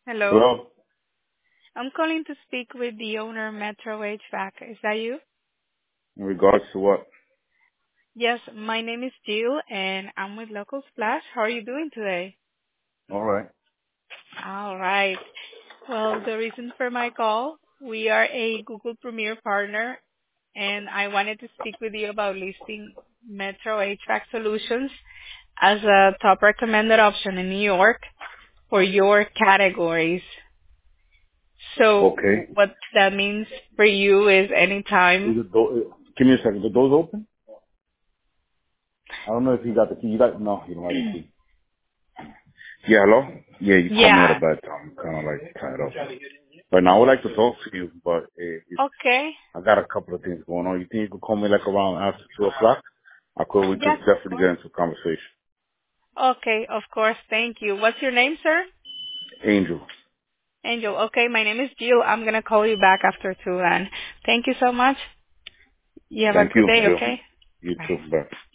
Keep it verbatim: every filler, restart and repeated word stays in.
Hello. Hello? I'm calling to speak with the owner, Metro H V A C. Is that you? In regards to what? Yes, my name is Jill, and I'm with Local Splash. How are you doing today? All right. All right. Well, the reason for my call, we are a Google Premier partner, and I wanted to speak with you about listing Metro H V A C Solutions as a top recommended option in New York for your categories. So Okay. what that means for you is anytime. Is the door, uh, give me a second. The door's open? I don't know if you got the key. You got, no, you don't have the key. Yeah, hello? Yeah, you called me at a Yeah. bad time. Kind of like tied up. But now I would like to talk to you, but uh, it's, Okay. I got a couple of things going on. You think you could call me like around after two o'clock? I could, we could Yes, of definitely course. get into a conversation. Okay, of course. Thank you. What's your name, sir? Angel. Angel. Okay, my name is Jill. I'm going to call you back after two then. Thank you so much. You have a Thank good you, day, Jill. okay? You Bye. too. Bye.